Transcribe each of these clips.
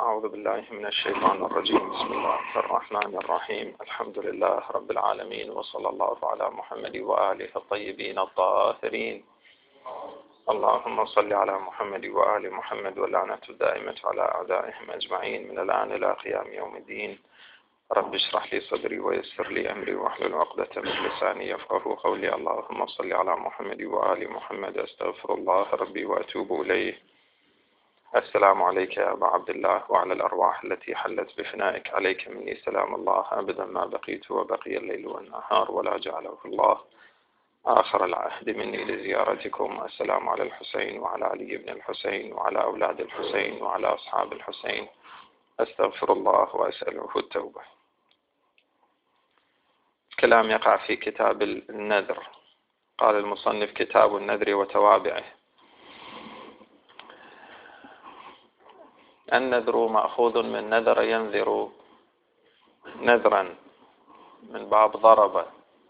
أعوذ بالله من الشيطان الرجيم. بسم الله الرحمن الرحيم. الحمد لله رب العالمين، وصلى الله على محمد وآله الطيبين الطاهرين. اللهم صل على محمد وآل محمد، واللعنة الدائمة على أعدائهم أجمعين من الآن إلى قيام يوم الدين. رب اشرح لي صدري ويسر لي أمري واحلل عقدة من لساني يفقهوا قولي. اللهم صل على محمد وآل محمد. أستغفر الله ربي وأتوب إليه. السلام عليك يا أبا عبد الله، وعلى الأرواح التي حلت بفنائك. عليك مني سلام الله أبدا ما بقيت وبقي الليل والنهار، ولا جعله الله آخر العهد مني لزيارتكم. السلام على الحسين وعلى علي بن الحسين وعلى أولاد الحسين وعلى أصحاب الحسين. أستغفر الله وأسأله التوبة. كلام يقع في كتاب النذر. قال المصنف: كتاب النذر وتوابعه. النذر مأخوذ من نذر ينذر نذرا، من باب ضرب.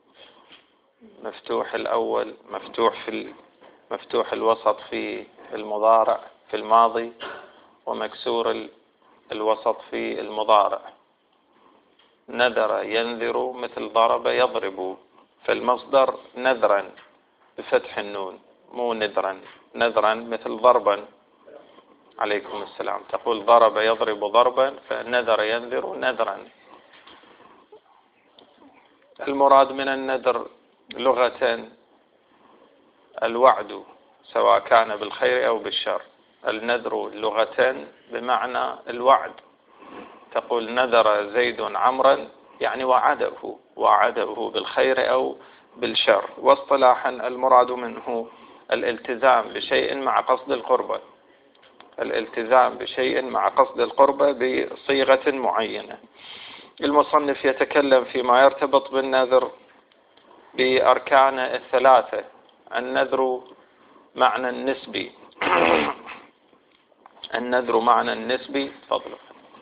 مفتوح الأول، مفتوح الوسط في المضارع في الماضي، ومكسور الوسط في المضارع. نذر ينذر مثل ضرب يضرب، فالمصدر نذرا بفتح النون، مو نذرا. نذرا مثل ضربا. عليكم السلام. تقول ضرب يضرب ضربا، فالنذر ينذر نذرا. المراد من النذر لغة الوعد، سواء كان بالخير أو بالشر. النذر لغة بمعنى الوعد. تقول نذر زيد عمرا، يعني وعده بالخير أو بالشر. واصطلاحا المراد منه الالتزام بشيء مع قصد القربة. الالتزام بشيء مع قصد القربة بصيغة معينة. المصنف يتكلم فيما يرتبط بالنذر بأركان الثلاثة. النذر معنى نسبي. النذر معنى نسبي، تفضل.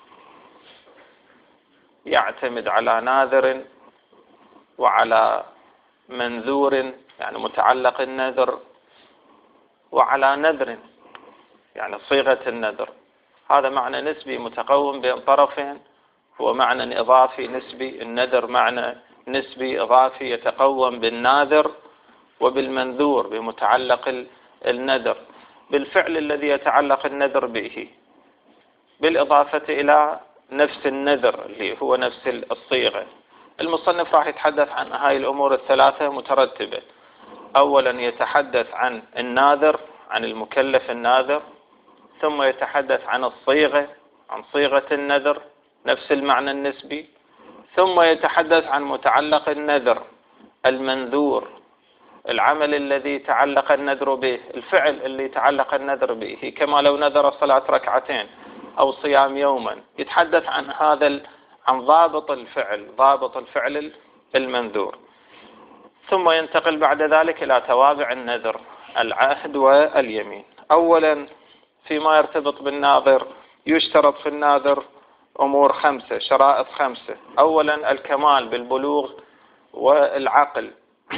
يعتمد على ناذر وعلى منذور، يعني متعلق النذر، وعلى نذر، يعني صيغة النذر. هذا معنى نسبي متقوم بين طرفين، هو معنى إضافي نسبي. النذر معنى نسبي إضافي يتقوم بالناذر وبالمنذور، بمتعلق النذر، بالفعل الذي يتعلق النذر به، بالإضافة إلى نفس النذر اللي هو نفس الصيغة. المصنف راح يتحدث عن هاي الأمور الثلاثة مترتبة. أولا يتحدث عن الناذر، عن المكلف الناذر، ثم يتحدث عن الصيغة، عن صيغة النذر، نفس المعنى النسبي، ثم يتحدث عن متعلق النذر المنذور، العمل الذي تعلق النذر به، الفعل اللي تعلق النذر به، كما لو نذر صلاة ركعتين أو صيام يوما. يتحدث عن عن ضابط الفعل المنذور. ثم ينتقل بعد ذلك إلى توابع النذر، العهد واليمين. أولا فيما يرتبط بالناذر، يشترط في الناذر أمور 5، شرائط 5. أولا الكمال بالبلوغ والعقل.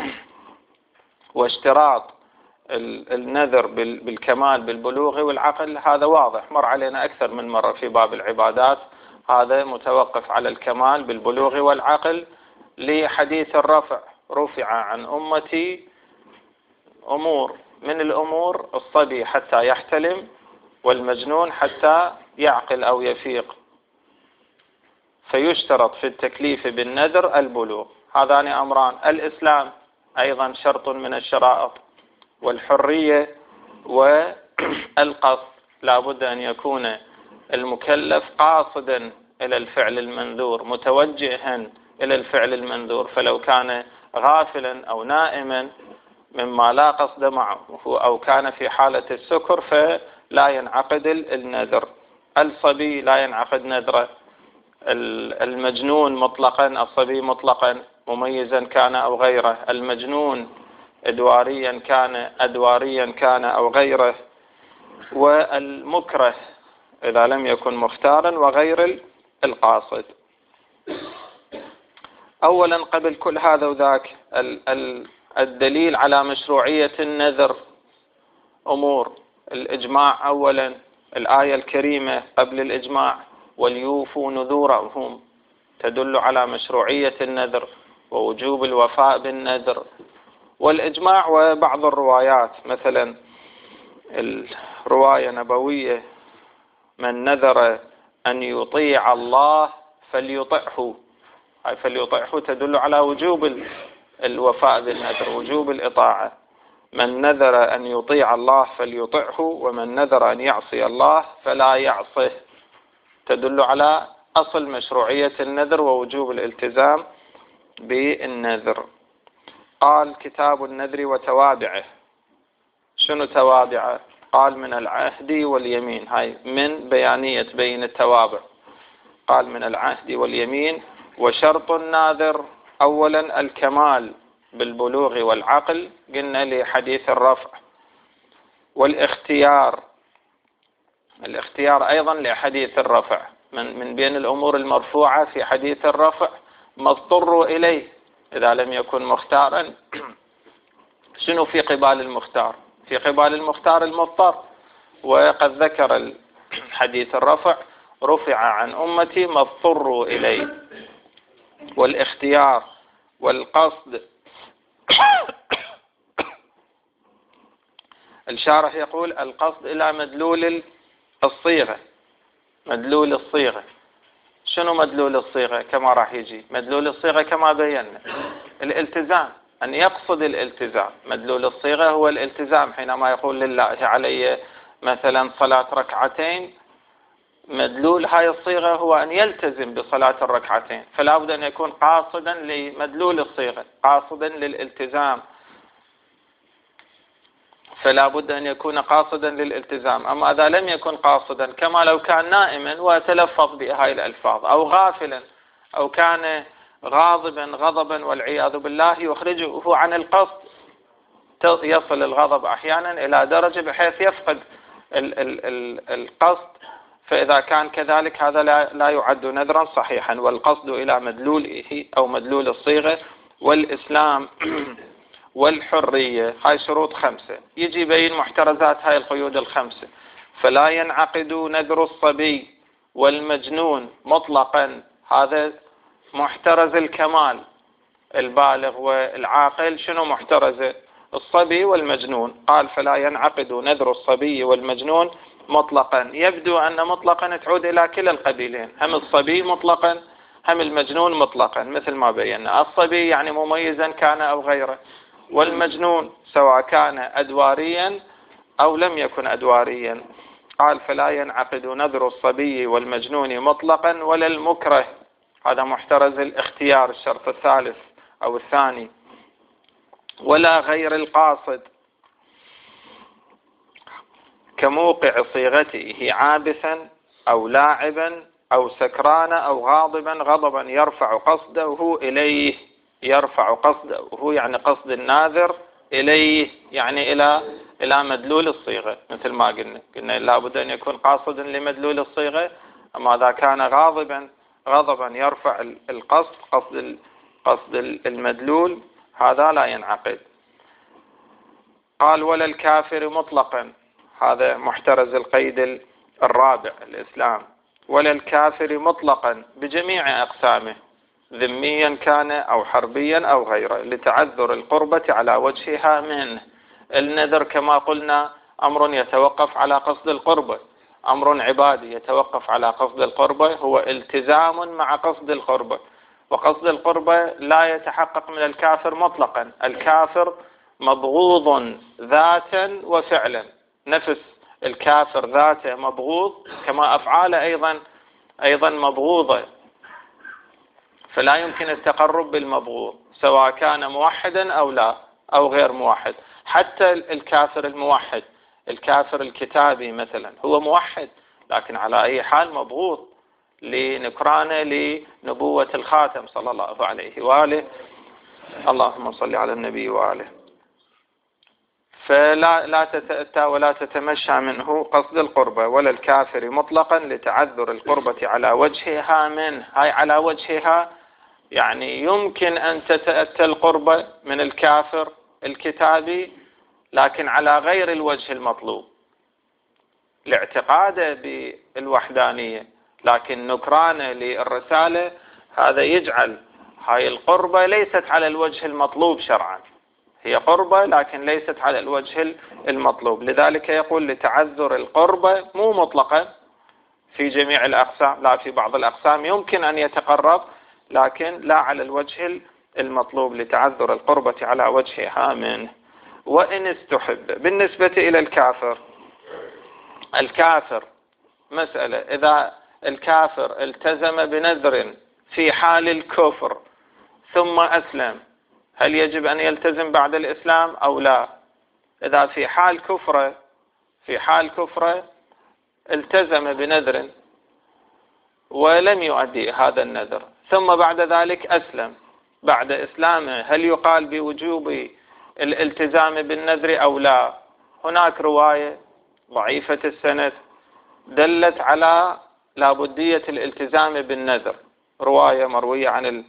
واشتراط النذر بالكمال بالبلوغ والعقل هذا واضح، مر علينا أكثر من مرة في باب العبادات. هذا متوقف على الكمال بالبلوغ والعقل، لحديث الرفع: رفع عن أمتي أمور، من الأمور الصبي حتى يحتلم، والمجنون حتى يعقل أو يفيق. فيشترط في التكليف بالنذر البلوغ. هذان أمران. الإسلام أيضا شرط من الشرائط، والحرية والقصد. لا بد أن يكون المكلف قاصدا إلى الفعل المنذور، متوجها إلى الفعل المنذور. فلو كان غافلا أو نائما مما لا قصد معه، أو كان في حالة السكر، فلا ينعقد النذر. الصبي لا ينعقد نذره. المجنون مطلقا، الصبي مطلقا، مميزا كان أو غيره. المجنون أدواريا كان أو غيره. والمكره إذا لم يكن مختارا، وغير القاصد. أولا قبل كل هذا وذاك، الدليل على مشروعية النذر أمور. الإجماع أولا الآية الكريمة قبل الإجماع وليوفوا نذورهم تدل على مشروعية النذر ووجوب الوفاء بالنذر. والإجماع وبعض الروايات، مثلا الرواية نبوية من نذر أن يطيع الله فليطعه، هاي فليطعه تدل على وجوب الوفاء بالنذر، وجوب الإطاعة. من نذر أن يطيع الله فليطعه، ومن نذر أن يعصي الله فلا يعصه، تدل على أصل مشروعية النذر ووجوب الالتزام بالنذر. قال كتاب النذر وتوابعه. شنو توابعه؟ قال من العهد واليمين، هاي من بيانية بين التوابع. قال من العهد واليمين. وشرط الناذر أولا الكمال بالبلوغ والعقل، قلنا لحديث الرفع. والاختيار، الاختيار أيضا لحديث الرفع، من بين الأمور المرفوعة في حديث الرفع ما اضطروا إليه إذا لم يكن مختارا. شنو في قبال المختار؟ في قبال المختار المضطر. وقد ذكر حديث الرفع رفع عن أمتي ما اضطروا إليه. والاختيار والقصد. الشارح يقول القصد إلى مدلول الصيغة. مدلول الصيغة، شنو مدلول الصيغة؟ كما راح يجي مدلول الصيغة كما بينا الالتزام، أن يقصد الالتزام. مدلول الصيغة هو الالتزام. حينما يقول لله علي مثلا صلاة ركعتين، مدلول هاي الصيغة هو أن يلتزم بصلاة الركعتين، فلا بد أن يكون قاصدا لمدلول الصيغة، قاصدا للالتزام، فلا بد أن يكون قاصدا للالتزام. أما إذا لم يكن قاصدا، كما لو كان نائما وتلفظ بهاي الألفاظ، أو غافلا، أو كان غاضبا غضبا والعياذ بالله يخرجه عن القصد، يصل الغضب أحيانا إلى درجة بحيث يفقد القصد، فإذا كان كذلك هذا لا يعد نذرا صحيحا. والقصد إلى مدلوله أو مدلول الصيغة. والإسلام والحرية، هاي شروط 5. يجي بين محترزات هاي القيود ال5. فلا ينعقد نذر الصبي والمجنون مطلقا، هذا محترز الكمال. البالغ والعاقل شنو محترزه؟ الصبي والمجنون. قال فلا ينعقد نذر الصبي والمجنون مطلقا. يبدو أن مطلقا تعود إلى كلا القبيلين، هم الصبي مطلقا هم المجنون مطلقا، مثل ما بينا. الصبي يعني مميزا كان أو غيره، والمجنون سواء كان أدواريا أو لم يكن أدواريا. قال فلا ينعقد نذر الصبي والمجنون مطلقا ولا المكره، هذا محترز الاختيار، الشرط الثالث أو الثاني. ولا غير القاصد كموقع صيغته عابثا أو لاعبا أو سكران أو غاضبا غضبا يرفع قصده إليه. يرفع قصده يعني قصد الناذر إليه، يعني إلى مدلول الصيغة. مثل ما قلنا لابد أن يكون قاصدا لمدلول الصيغة. أما إذا كان غضبا يرفع القصد، قصد المدلول، هذا لا ينعقد. قال ولا الكافر مطلقا، هذا محترز القيد الرابع الإسلام. ولا الكافر مطلقا بجميع أقسامه، ذميا كان أو حربيا أو غيره، لتعذر القربة على وجهها منه. النذر كما قلنا أمر يتوقف على قصد القربة، أمر عبادي يتوقف على قصد القربة، هو التزام مع قصد القربة. وقصد القربة لا يتحقق من الكافر مطلقا. الكافر مبغوض ذاتا وفعلا، نفس الكافر ذاته مبغوض، كما أفعاله أيضا مبغوضة، فلا يمكن التقرب بالمبغوض سواء كان موحدا أو لا أو غير موحد. حتى الكافر الموحد، الكافر الكتابي مثلا، هو موحد لكن على أي حال مبغوض لنكرانه لنبوة الخاتم صلى الله عليه وآله. اللهم صل على النبي وآله. فلا تتأتى ولا تتمشى منه قصد القربة. ولا الكافر مطلقا لتعذر القربة على وجهها منه. هاي على وجهها يعني يمكن أن تتأتى القربة من الكافر الكتابي، لكن على غير الوجه المطلوب. لاعتقاده بالوحدانية، لكن نكرانه للرسالة هذا يجعل هاي القربة ليست على الوجه المطلوب شرعا، هي قربة لكن ليست على الوجه المطلوب. لذلك يقول لتعذر القربة مو مطلقا في جميع الأقسام، لا في بعض الأقسام يمكن أن يتقرب لكن لا على الوجه المطلوب، لتعذر القربة على وجهها منه. وإن استحب بالنسبة إلى الكافر مسألة، إذا الكافر التزم بنذر في حال الكفر ثم أسلم، هل يجب أن يلتزم بعد الإسلام أو لا؟ إذا في حال كفره التزم بنذر ولم يؤدي هذا النذر ثم بعد ذلك أسلم، بعد إسلامه هل يقال بوجوب الالتزام بالنذر أو لا؟ هناك رواية ضعيفة السند دلت على لابدية الالتزام بالنذر، رواية مروية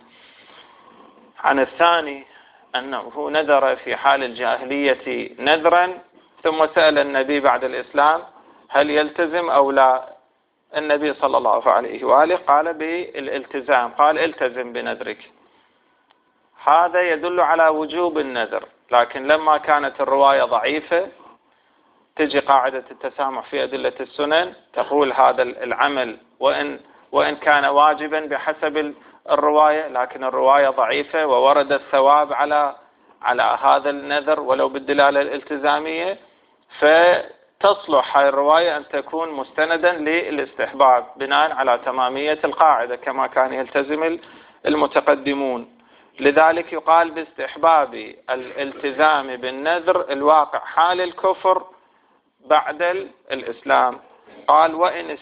عن الثاني أنه نذر في حال الجاهلية نذرا ثم سأل النبي بعد الإسلام هل يلتزم أو لا؟ النبي صلى الله عليه وآله قال بالالتزام، قال التزم بنذرك. هذا يدل على وجوب النذر، لكن لما كانت الرواية ضعيفة تجي قاعدة التسامح في أدلة السنن تقول هذا العمل وإن كان واجبا بحسب الرواية، لكن الرواية ضعيفة وورد الثواب على هذا النذر ولو بالدلالة الالتزامية، فتصلح هاي الرواية أن تكون مستندا للاستحباب بناء على تمامية القاعدة كما كان يلتزم المتقدمون. لذلك يقال باستحباب الالتزام بالنذر الواقع حال الكفر بعد الإسلام. قال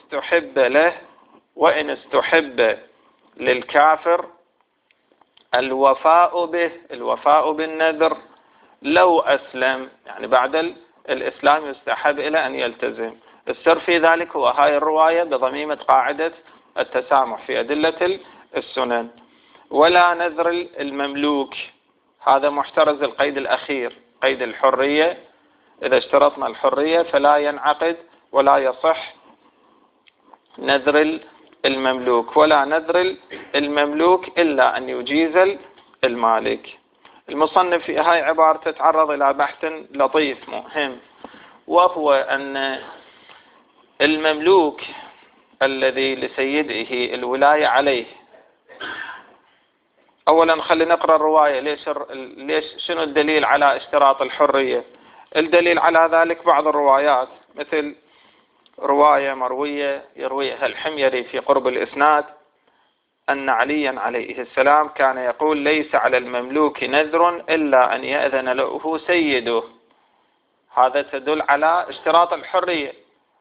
وإن استحب للكافر الوفاء بالنذر لو أسلم، يعني بعد الإسلام يستحب إلى أن يلتزم. السر في ذلك هو هاي الرواية بضميمة قاعدة التسامح في أدلة السنن. ولا نذر المملوك، هذا محترز القيد الأخير قيد الحرية، إذا اشترطنا الحرية فلا ينعقد ولا يصح نذر المملوك، ولا نذر المملوك إلا أن يجيز المالك. المصنف في هاي عبارة تتعرض إلى بحث لطيف مهم، وهو أن المملوك الذي لسيده الولاية عليه، أولا خلينا نقرأ الرواية ليش شنو الدليل على اشتراط الحرية. الدليل على ذلك بعض الروايات، مثل رواية مروية يرويها الحميري في قرب الإسناد أن عليا عليه السلام كان يقول ليس على المملوك نذر إلا أن يأذن له سيده. هذا تدل على اشتراط الحرية.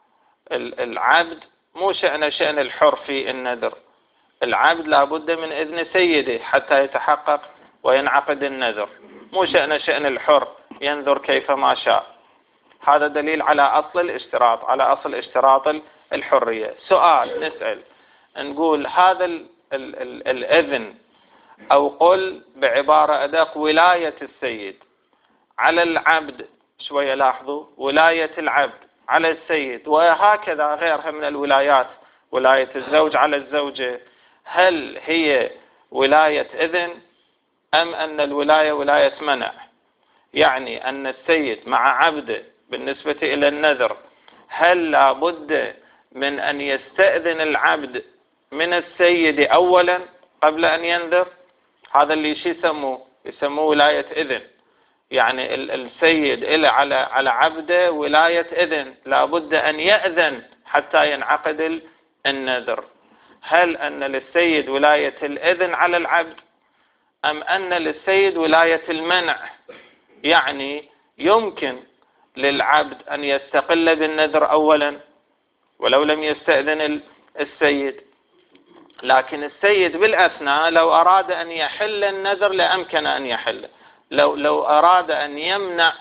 العبد مو شأن الحر في النذر، العبد لابد من إذن سيده حتى يتحقق وينعقد النذر، مو شأن الحر ينذر كيفما شاء. هذا دليل على أصل اشتراط الحرية. سؤال نسأل نقول هذا الإذن، أو قل بعبارة أدق ولاية السيد على العبد، شوية لاحظوا، ولاية العبد على السيد وهكذا غيرها من الولايات، ولاية الزوج على الزوجة، هل هي ولاية إذن أم أن الولاية ولاية منع؟ يعني أن السيد مع عبده بالنسبة إلى النذر هل لابد من أن يستأذن العبد من السيد أولا قبل أن ينذر؟ هذا اللي يسموه ولاية إذن، يعني السيد إلى على عبده ولاية إذن، لابد أن يأذن حتى ينعقد النذر. هل أن للسيد ولاية الإذن على العبد أم أن للسيد ولاية المنع؟ يعني يمكن للعبد أن يستقل بالنذر أولا ولو لم يستأذن السيد، لكن السيد بالأثناء لو أراد أن يحل النذر لأمكن أن يحل، لو أراد أن يمنع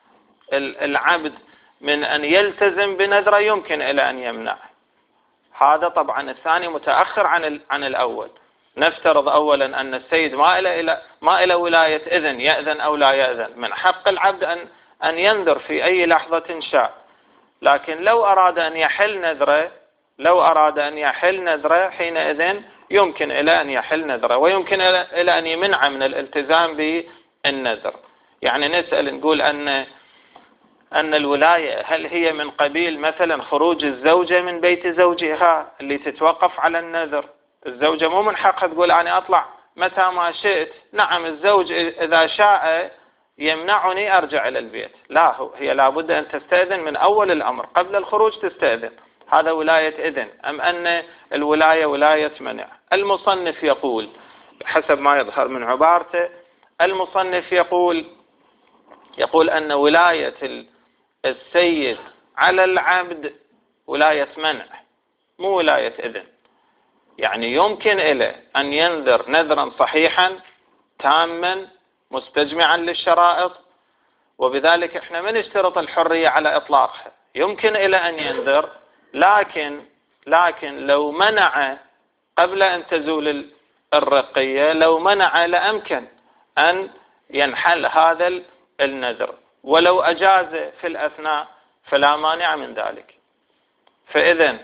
العبد من أن يلتزم بنذره يمكن إلى أن يمنع. هذا طبعا الثاني متأخر عن الأول. نفترض أولا أن السيد ما إلى ولاية إذن، يأذن أو لا يأذن، من حق العبد أن ينذر في أي لحظة شاء. لكن لو أراد أن يحل نذره حينئذ يمكن إلى أن يحل نذره، ويمكن إلى أن يمنع من الالتزام بالنذر. يعني نسأل نقول أن الولاية هل هي من قبيل مثلا خروج الزوجة من بيت زوجها اللي تتوقف على النذر؟ الزوجة مو من حقها تقول أنا أطلع متى ما شئت. نعم الزوج إذا شاء يمنعني أرجع إلى البيت، لا، هي لابد أن تستأذن من أول الأمر، قبل الخروج تستأذن. هذا ولاية إذن. أم أن الولاية ولاية منع؟ المصنف يقول حسب ما يظهر من عبارته، المصنف يقول أن ولاية السيد على العبد ولاية منع مو ولاية إذن. يعني يمكن إليه أن ينذر نذرا صحيحا تاما مستجمعا للشرائط، وبذلك احنا ما نشترط الحرية على إطلاقها، يمكن إلى أن ينذر، لكن لو منع قبل أن تزول الرقية، لو منع لأمكن أن ينحل هذا النذر، ولو أجاز في الأثناء فلا مانع من ذلك. فإذن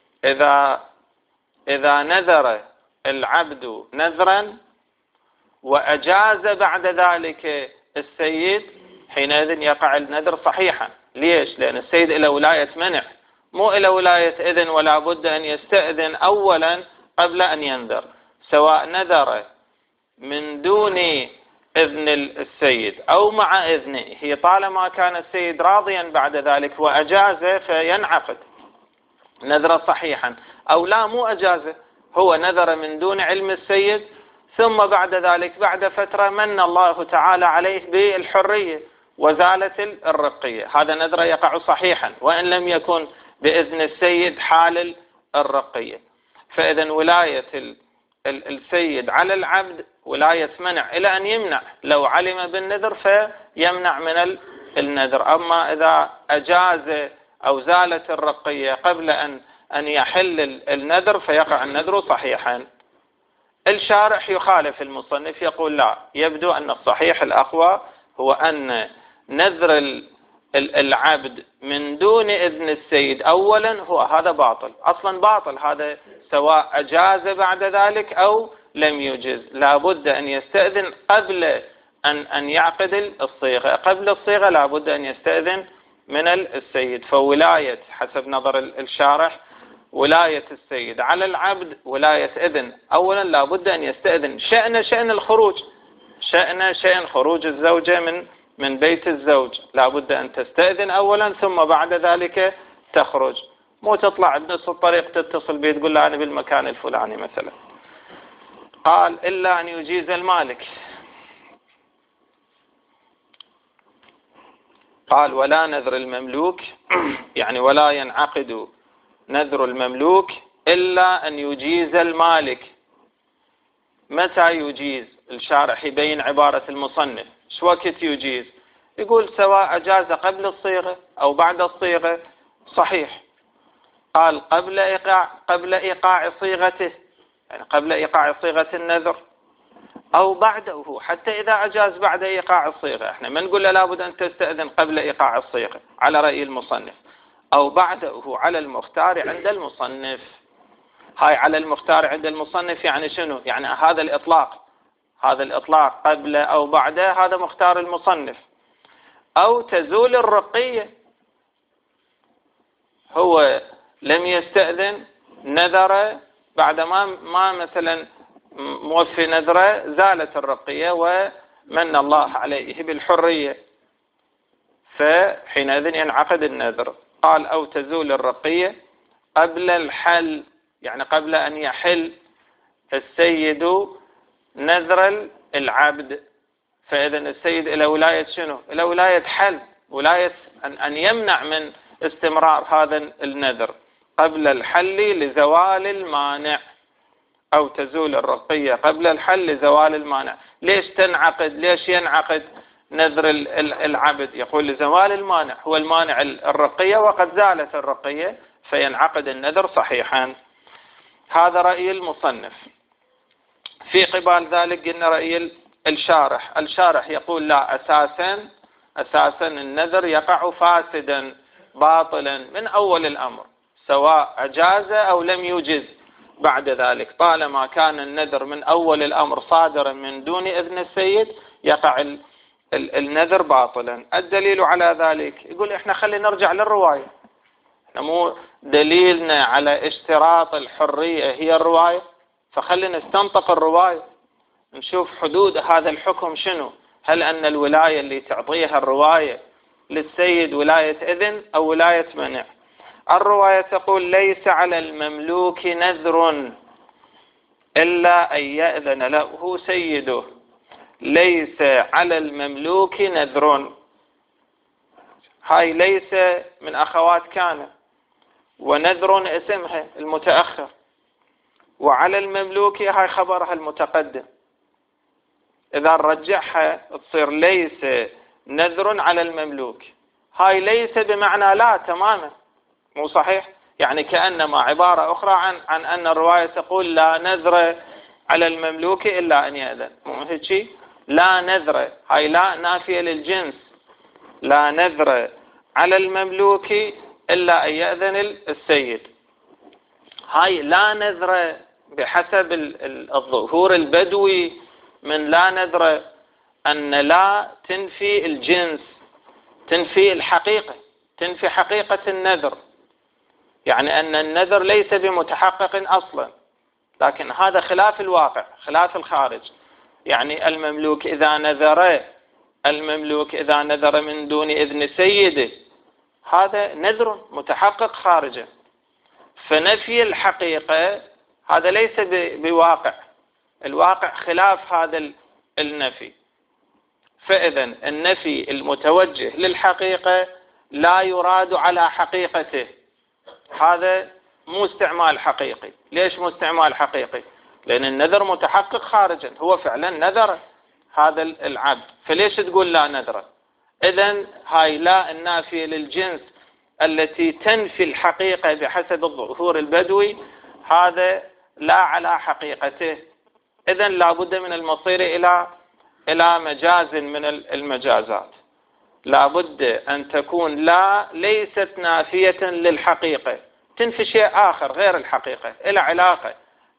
إذا نذر العبد نذرا وأجاز بعد ذلك السيد، حينئذ يقع النذر صحيحا. ليش؟ لأن السيد إلى ولاية منع مو إلى ولاية إذن، ولا بد أن يستأذن أولا قبل أن ينذر، سواء نذر من دون إذن السيد أو مع إذنه. هي طالما كان السيد راضيا بعد ذلك وأجاز فينعقد نذر صحيحا، أو لا مو أجازه، هو نذر من دون علم السيد، ثم بعد ذلك بعد فترة من الله تعالى عليه بالحرية وزالت الرقية، هذا نذر يقع صحيحا وإن لم يكن بإذن السيد حال الرقية. فإذا ولاية السيد على العبد ولاية منع إلى أن يمنع، لو علم بالنذر فيمنع من النذر. أما إذا أجاز أو زالت الرقية قبل أن يحل النذر فيقع النذر صحيحا. الشارح يخالف المصنف، يقول لا، يبدو أن الصحيح الأقوى هو أن نذر العبد من دون إذن السيد أولا هذا باطل، أصلا باطل هذا، سواء أجاز بعد ذلك أو لم يجز، لابد أن يستأذن قبل أن يعقد الصيغة. قبل الصيغة لابد أن يستأذن من السيد. فولاية حسب نظر الشارح ولاية السيد على العبد ولاية إذن، أولا لابد أن يستأذن شأن الخروج، شأن خروج الزوجة من بيت الزوج، لابد أن تستأذن أولا ثم بعد ذلك تخرج، مو تطلع بنص الطريق تتصل بيه تقول له أنا بالمكان الفلاني مثلا. قال إلا أن يجيز المالك. قال ولا نذر المملوك، يعني ولا ينعقد نذر المملوك إلا أن يجيز المالك. متى يجيز؟ الشارح يبين عبارة المصنف، شو وقت يجيز؟ يقول سواء أجاز قبل الصيغة أو بعد الصيغة صحيح. قال قبل إيقاع صيغته، يعني قبل إيقاع صيغة النذر، أو بعده، حتى إذا أجاز بعد إيقاع الصيغة، احنا ما نقول له لابد أن تستأذن قبل إيقاع الصيغة على رأي المصنف، أو بعده على المختار عند المصنف. هاي على المختار عند المصنف يعني شنو؟ يعني هذا الإطلاق قبل أو بعده هذا مختار المصنف. أو تزول الرقية، هو لم يستأذن، نذر، بعد ما مثلا موفي نذره زالت الرقية ومن الله عليه بالحرية، فحينئذ ينعقد النذر. قال أو تزول الرقية قبل الحل، يعني قبل أن يحل السيد نذر العبد. فإذا السيد إلى ولاية شنو؟ إلى ولاية حل، ولاية أن يمنع من استمرار هذا النذر قبل الحل لزوال المانع. أو تزول الرقية قبل الحل لزوال المانع. ليش تنعقد؟ ليش ينعقد نذر العبد؟ يقول لزوال المانع، هو المانع الرقية وقد زالت الرقية فينعقد النذر صحيحا. هذا رأي المصنف. في قبال ذلك قلنا رأي الشارح يقول لا، أساسا النذر يقع فاسدا باطلا من أول الأمر، سواء أجاز أو لم يجز بعد ذلك، طالما كان النذر من أول الأمر صادرا من دون إذن السيد يقع النذر باطلا. الدليل على ذلك يقول إحنا خلينا نرجع للرواية، مو دليلنا على اشتراط الحرية هي الرواية، فخلينا نستنطق الرواية نشوف حدود هذا الحكم شنو. هل أن الولاية اللي تعطيها الرواية للسيد ولاية إذن أو ولاية منع؟ الرواية تقول ليس على المملوك نذر إلا أن يأذن له سيده. ليس على المملوك نذر، هاي ليس من أخوات كان، ونذر اسمها المتأخر، وعلى المملوك هاي خبرها المتقدم. إذا نرجعها تصير ليس نذر على المملوك. هاي ليس بمعنى لا تماما، مو صحيح، يعني كأنما عبارة أخرى عن أن الرواية تقول لا نذر على المملوك إلا أن يأذن، مو هيك؟ لا نذر هاي لا نافية للجنس، لا نذر على المملوك إلا أن يأذن السيد. هاي لا نذر بحسب الظهور البدوي من لا نذر أن لا تنفي الجنس، تنفي الحقيقة، تنفي حقيقة النذر، يعني أن النذر ليس بمتحقق أصلا، لكن هذا خلاف الواقع، خلاف الخارج. يعني المملوك إذا نذر من دون إذن سيده هذا نذر متحقق خارجه، فنفي الحقيقة هذا ليس بواقع، الواقع خلاف هذا النفي. فإذا النفي المتوجه للحقيقة لا يراد على حقيقته، هذا مو استعمال حقيقي. ليش مو استعمال حقيقي؟ لأن النذر متحقق خارجا، هو فعلا نذر هذا العبد، فليش تقول لا نذر؟ إذن هاي لا النافية للجنس التي تنفي الحقيقة بحسب الظهور البدوي، هذا لا على حقيقته. إذن لا بد من المصير إلى مجاز من المجازات، لا بد أن تكون لا ليست نافية للحقيقة، تنفي شيء آخر غير الحقيقة، إلى علاقة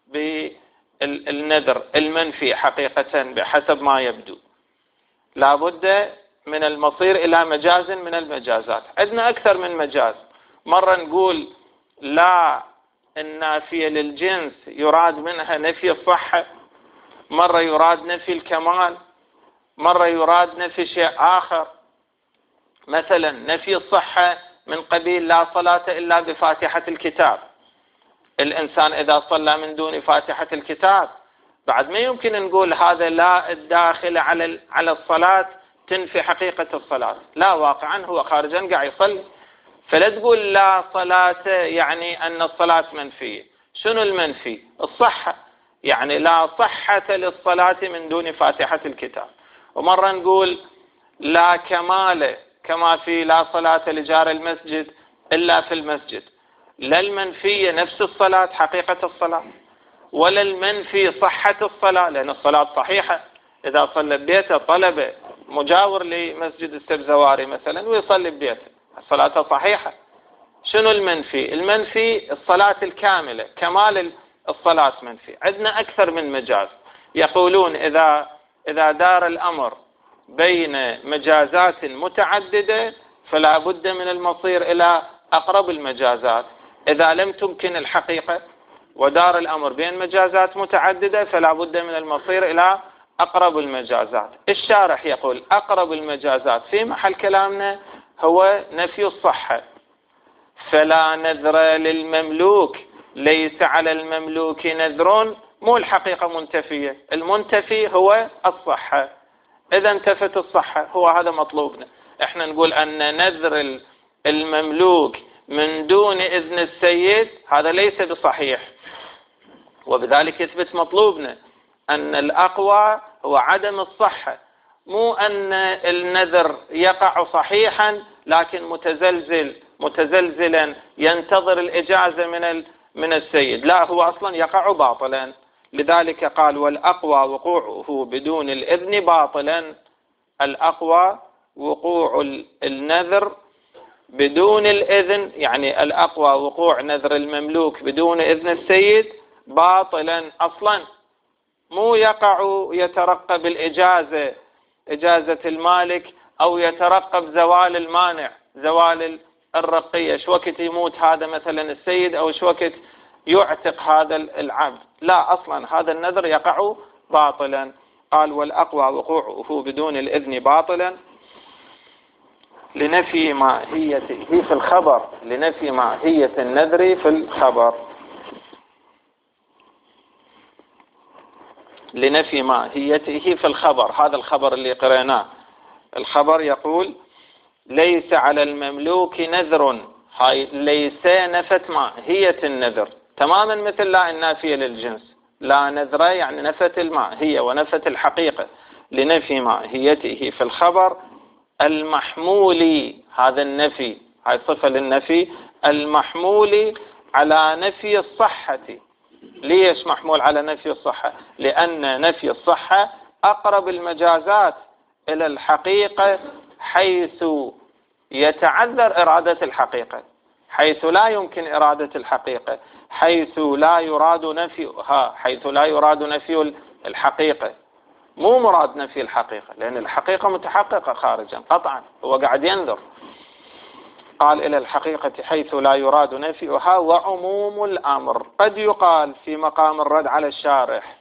بالنذر المنفي حقيقة بحسب ما يبدو. لا بد من المصير إلى مجاز من المجازات. عندنا أكثر من مجاز، مرة نقول لا النافية للجنس يراد منها نفي الصحة، مرة يراد نفي الكمال، مرة يراد نفي شيء آخر. مثلا نفي الصحة من قبيل لا صلاة إلا بفاتحة الكتاب، الإنسان إذا صلى من دون فاتحة الكتاب بعد ما يمكن نقول هذا لا الداخل على الصلاة تنفي حقيقة الصلاة، لا واقعا هو خارجا قاعد يصلي، فلا تقول لا صلاة يعني أن الصلاة منفية. شنو المنفي؟ الصحة، يعني لا صحة للصلاة من دون فاتحة الكتاب. ومرة نقول لا كمال كما في لا صلاة لجار المسجد إلا في المسجد، لا المنفية نفس الصلاة حقيقة الصلاة، ولا المنفي صحة الصلاة، لأن الصلاة صحيحة. إذا صلى ببيته طلب مجاور لمسجد السبزواري مثلا ويصلي ببيته، الصلاة صحيحة. شنو المنفي؟ المنفي الصلاة الكاملة، كمال الصلاة منفي. عندنا أكثر من مجاز، يقولون إذا دار الأمر بين مجازات متعددة فلا بد من المصير إلى أقرب المجازات. إذا لم تمكن الحقيقة ودار الأمر بين مجازات متعددة فلا بد من المصير إلى أقرب المجازات. الشارح يقول أقرب المجازات في محل كلامنا هو نفي الصحة، فلا نذر للمملوك، ليس على المملوك نذر، مو الحقيقة منتفية، المنتفي هو الصحة. إذا انتفت الصحة هو هذا مطلوبنا. احنا نقول أن نذر المملوك من دون إذن السيد هذا ليس بصحيح، وبذلك يثبت مطلوبنا أن الأقوى هو عدم الصحة، مو أن النذر يقع صحيحا لكن متزلزلا ينتظر الإجازة من السيد، لا هو أصلا يقع باطلا. لذلك قال والأقوى وقوعه بدون الإذن باطلا. الأقوى وقوع النذر بدون الإذن، يعني الأقوى وقوع نذر المملوك بدون إذن السيد باطلا أصلا، مو يقع يترقب الإجازة، إجازة المالك، أو يترقب زوال المانع، زوال الرقية، شو وقت يموت هذا مثلا السيد، أو شو وقت يعتق هذا العبد. لا، أصلا هذا النذر يقع باطلا. قال والأقوى وقوعه بدون الإذن باطلا لنفي ماهيته في الخبر، لنفي ماهية النذر في الخبر، لنفي ماهيته في الخبر. هذا الخبر اللي قرأناه، الخبر يقول ليس على المملوك نذر، هاي ليس نفت ماهية النذر تماما، مثل لا النافية للجنس، لا نذر يعني نفت الماهية ونفت الحقيقة، لنفي ماهيته في الخبر المحمول، هذا النفي، هاي صفة للنفي، المحمول على نفي الصحة. ليش محمول على نفي الصحة؟ لأن نفي الصحة أقرب المجازات إلى الحقيقة، حيث يتعذر إرادة الحقيقة، حيث لا يمكن إرادة الحقيقة، حيث لا يراد نفيها، حيث لا يراد نفي الحقيقة، مو مراد نفي الحقيقة، لأن الحقيقة متحققة خارجا قطعا، هو قاعد ينذر. قال إلى الحقيقة حيث لا يراد نفيها. وعموم الأمر قد يقال في مقام الرد على الشارح،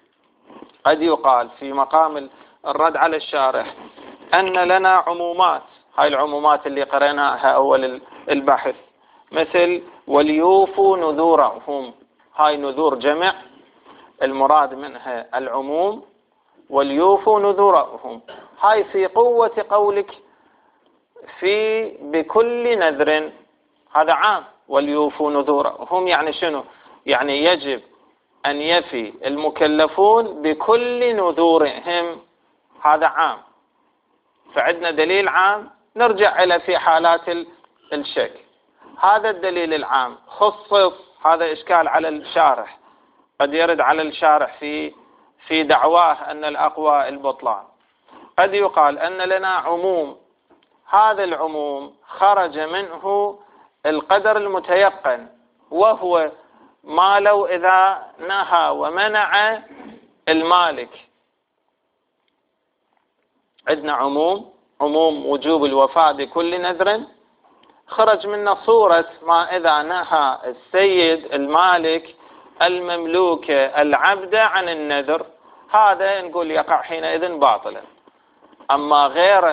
قد يقال في مقام الرد على الشارح أن لنا عمومات، هاي العمومات اللي قرأناها أول البحث، مثل وليوفوا نذورهم، هاي نذور جمع المراد منها العموم، وليوفوا نذورهم، هاي في قوة قولك في بكل نذر، هذا عام. وليوفوا نذورهم يعني شنو؟ يعني يجب أن يفي المكلفون بكل نذورهم، هذا عام. فعندنا دليل عام نرجع إلى في حالات الشك. هذا الدليل العام خصص، هذا إشكال على الشارح، قد يرد على الشارح في دعواه أن الأقوى البطلان. قد يقال أن لنا عموم، هذا العموم خرج منه القدر المتيقن، وهو ما لو إذا نهى ومنع المالك. عندنا عموم وجوب الوفاء بكل نذر، خرج منا صورة ما إذا نهى السيد المالك المملوك العبد عن النذر، هذا نقول يقع حينئذ باطلا. أما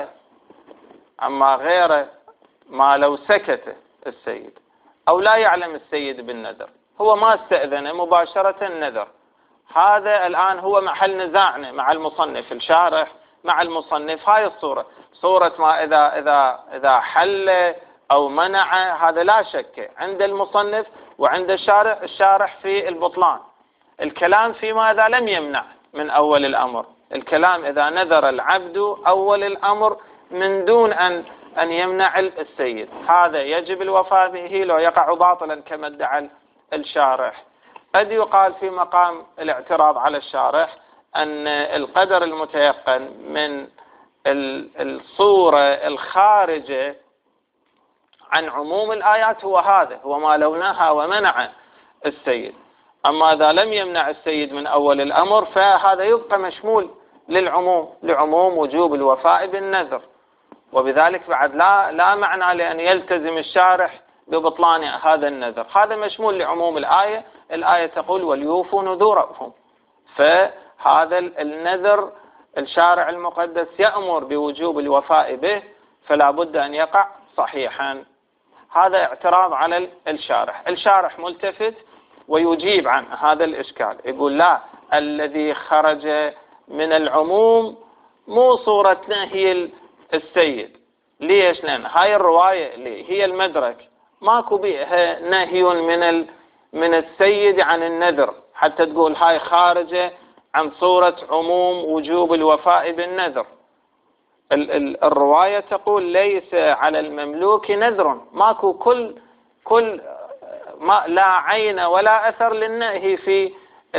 غيره ما لو سكت السيد أو لا يعلم السيد بالنذر، هو ما استأذن مباشرة النذر، هذا الآن هو محل نزاعنا مع المصنف، الشارح مع المصنف. هاي الصورة، صورة ما إذا حل أو منع، هذا لا شك عند المصنف وعند الشارح في البطلان. الكلام فيما إذا لم يمنع من أول الأمر، الكلام إذا نذر العبد أول الأمر من دون أن يمنع السيد، هذا يجب الوفاء به، لو يقع باطلا كما ادعى الشارح. قد يقال في مقام الاعتراض على الشارح أن القدر المتيقن من الصورة الخارجة عن عموم الآيات هو هذا، هو ما لو نهى ومنع السيد. أما إذا لم يمنع السيد من أول الأمر فهذا يبقى مشمول لعموم وجوب الوفاء بالنذر، وبذلك بعد لا معنى لأن يلتزم الشارح ببطلان هذا النذر، هذا مشمول لعموم الآية. الآية تقول وليوفوا نذورهم، فهذا النذر الشارع المقدس يأمر بوجوب الوفاء به، فلا بد أن يقع صحيحا. هذا اعتراض على الشارح ملتفت ويجيب عن هذا الإشكال، يقول لا، الذي خرج من العموم مو صورة نهي السيد. ليش؟ لأن هاي الرواية اللي هي المدرك ماكو بها نهي من السيد عن النذر، حتى تقول هاي خارجة عن صورة عموم وجوب الوفاء بالنذر. الرواية تقول ليس على المملوك نذر، ماكو كل ما لا عين ولا أثر للنهي في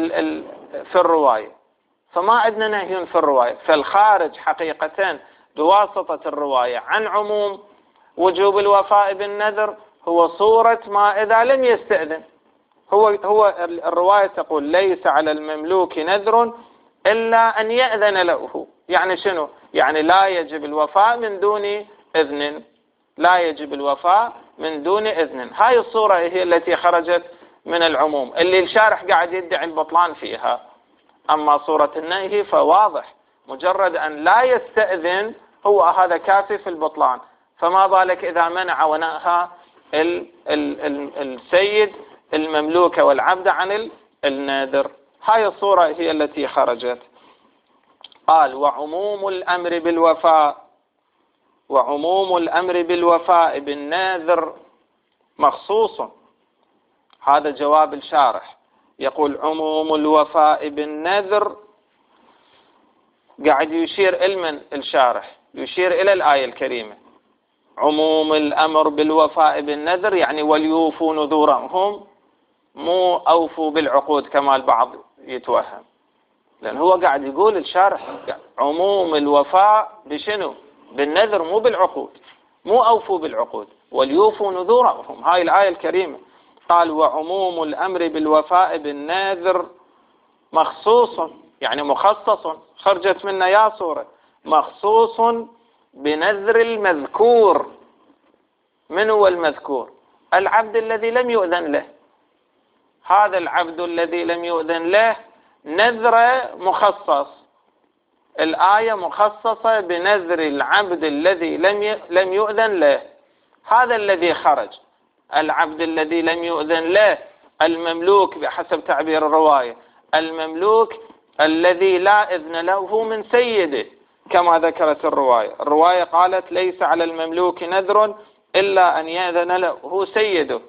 الرواية، فما عندنا نهي في الرواية. فالخارج حقيقة بواسطة الرواية عن عموم وجوب الوفاء بالنذر هو صورة ما إذا لم يستأذن. هو الرواية تقول ليس على المملوك نذر إلا أن يأذن له. يعني شنو؟ يعني لا يجب الوفاء من دون إذن، لا يجب الوفاء من دون إذن. هاي الصورة هي التي خرجت من العموم اللي الشارح قاعد يدعي البطلان فيها. أما صورة النهي فواضح، مجرد أن لا يستأذن هو هذا كافي في البطلان، فما بالك إذا منع ونهى السيد المملوك والعبد عن النادر. هاي الصورة هي التي خرجت. قال وعموم الأمر بالوفاء بالناذر مخصوص. هذا جواب الشارح، يقول عموم الوفاء بالنذر، قاعد يشير المن الشارح يشير إلى الآية الكريمة. عموم الأمر بالوفاء بالنذر يعني وليوفوا نذورهم، مو أوفوا بالعقود كما البعض يتوهم، لأن هو قاعد يقول الشارح عموم الوفاء بشنو؟ بالنذر، مو بالعقود، مو أوفوا بالعقود، وليوفوا نذورهم. هاي الآية الكريمة. قال وعموم الأمر بالوفاء بالنذر مخصوص، يعني مخصص، خرجت منا يا صورة، مخصوص بنذر المذكور. من هو المذكور؟ العبد الذي لم يؤذن له. هذا العبد الذي لم يؤذن له نذر مخصص، الآية مخصصة بنذر العبد الذي لم يؤذن له. هذا الذي خرج، العبد الذي لم يؤذن له، المملوك بحسب تعبير الرواية، المملوك الذي لا إذن له من سيده كما ذكرت الرواية قالت ليس على المملوك نذر إلا أن يأذن له سيده.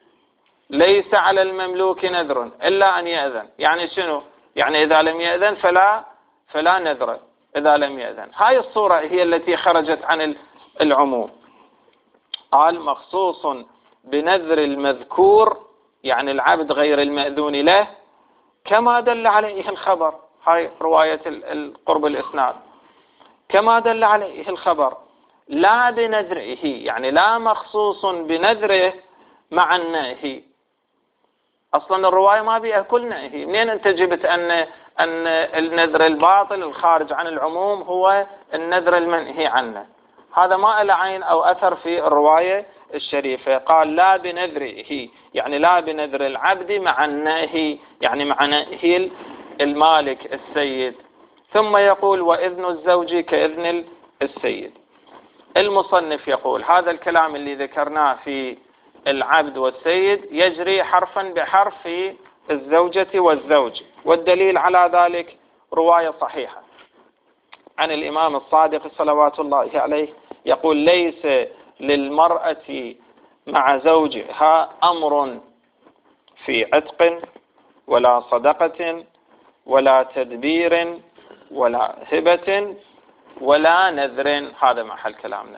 ليس على المملوك نذر إلا أن يأذن، يعني شنو؟ يعني إذا لم يأذن فلا نذر إذا لم يأذن. هاي الصورة هي التي خرجت عن العموم. قال مخصوص بنذر المذكور، يعني العبد غير المأذون له، كما دل عليه الخبر. هاي رواية القرب الإسناد، كما دل عليه الخبر، لا بنذره، يعني لا مخصوص بنذره مع النهي. أصلا الرواية ما بيها كل نهي. منين أنت جبت أن النذر الباطل الخارج عن العموم هو النذر المنهي عنه؟ هذا ما له عين أو أثر في الرواية الشريفة. قال لا بنذره، يعني لا بنذر العبد مع النهي، يعني مع نهي المالك السيد. ثم يقول وإذن الزوج كإذن السيد. المصنف يقول هذا الكلام اللي ذكرناه في العبد والسيد يجري حرفا بحرف في الزوجة والزوج، والدليل على ذلك رواية صحيحة عن الإمام الصادق صلوات الله عليه، يقول ليس للمرأة مع زوجها أمر في عتق ولا صدقة ولا تدبير ولا هبة ولا نذر. هذا محل كلامنا.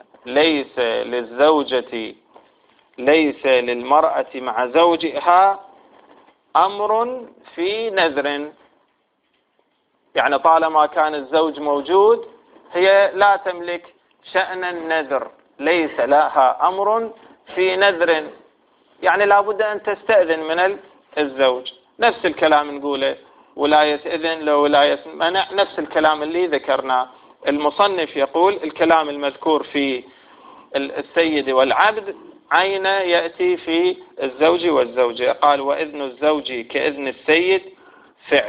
ليس للمرأة مع زوجها أمر في نذر، يعني طالما كان الزوج موجود هي لا تملك شأن النذر، ليس لها أمر في نذر، يعني لابد أن تستأذن من الزوج. نفس الكلام نقوله ولاية إذن لو ولاية منع، نفس الكلام اللي ذكرناه. المصنف يقول الكلام المذكور في السيد والعبد عين يأتي في الزوج والزوجة. قال وإذن الزوج كإذن السيد في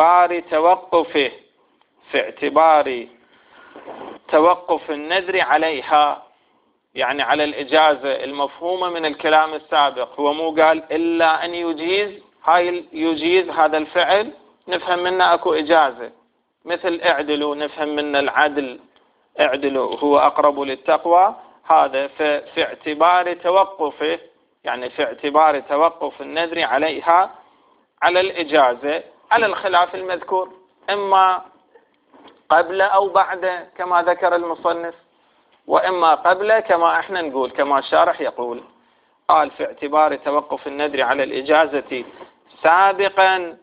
اعتبار توقف النذر عليها، يعني على الإجازة المفهومة من الكلام السابق. هو مو قال إلا أن يجيز، هاي يجيز هذا الفعل نفهم منه أكو إجازة، مثل اعدلوا نفهم منه العدل، اعدلوا هو أقرب للتقوى. هذا في اعتبار توقفه، يعني في اعتبار توقف النذر عليها على الإجازة، على الخلاف المذكور، إما قبل أو بعد كما ذكر المصنف، وإما قبل كما احنا نقول كما الشارح يقول. قال في اعتبار توقف النذر على الإجازة سابقا،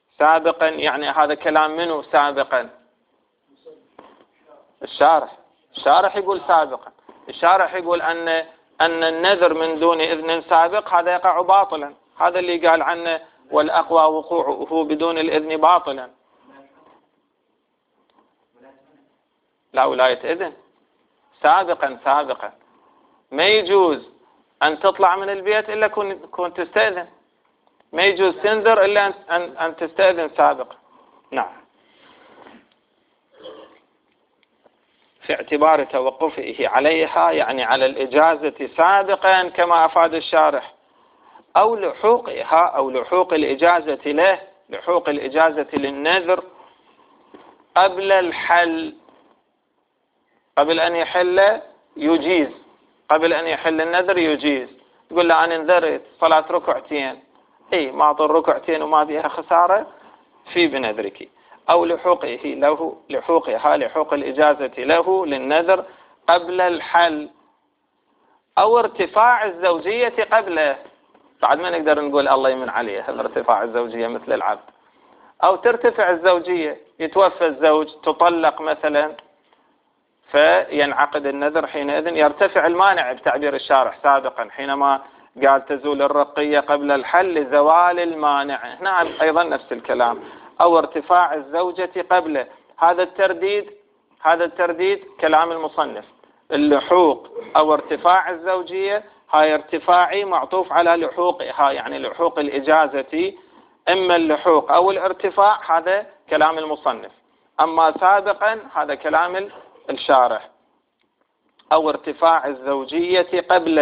يعني هذا كلام منه سابقا؟ الشارح الشارح يقول سابقا. الشارح يقول أن النذر من دون إذن سابق هذا يقع باطلا، هذا اللي قال عنه والأقوى وقوعه بدون الإذن باطلا. لا ولاية إذن سابقا ما يجوز أن تطلع من البيت إلا كنت تستأذن، ما يجوز تنذر إلا أن تستأذن سابقا. نعم. في اعتبار توقفه عليها يعني على الإجازة سابقا كما أفاد الشارح، أو لحوقها أو لحوق الإجازة له، لحوق الإجازة للنذر قبل الحل، قبل أن يحل يجيز، قبل أن يحل النذر يجيز. يقول له أنا نذرت صلاة ركعتين، ما أعطي ركعتين وما بها خسارة في بنذرك. أو لحوقه له، لحوقها لحوق الإجازة له للنذر قبل الحل، أو ارتفاع الزوجية قبله. بعد ما نقدر نقول الله يمن عليه ارتفاع الزوجية مثل العبد، أو ترتفع الزوجية، يتوفى الزوج تطلق مثلا فينعقد النذر، حينئذ يرتفع المانع بتعبير الشارح سابقا حينما قال تزول الرقية قبل الحل لزوال المانع. هنا أيضا نفس الكلام، أو ارتفاع الزوجة قبله. هذا الترديد كلام المصنف. اللحوق أو ارتفاع الزوجية هاي ارتفاعي معطوف على لحوقها، يعني لحوق الإجازة، إما اللحوق أو الارتفاع، هذا كلام المصنف. أما سابقا هذا كلام الشارح. أو ارتفاع الزوجية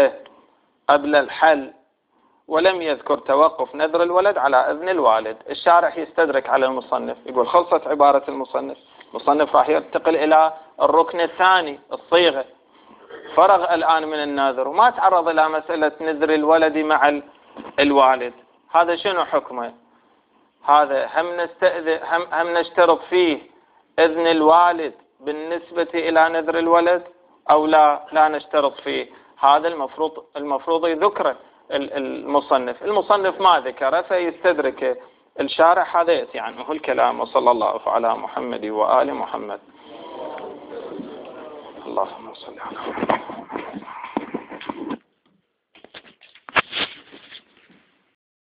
قبل الحل، ولم يذكر توقف نذر الولد على إذن الوالد. الشارح يستدرك على المصنف، يقول خلصت عبارة المصنف راح ينتقل إلى الركن الثاني الصيغة. فرغ الآن من الناذر وما تعرض إلى مسألة نذر الولد مع الوالد، هذا شنو حكمه؟ هذا هم نشترط فيه إذن الوالد بالنسبة إلى نذر الولد أو لا نشترط فيه؟ هذا المفروض يذكره المصنف ما ذكره، فيستدرك الشارح، هذا يأتي عنه الكلام. وصلى الله على محمد وآل محمد. اللهم صل على محمد.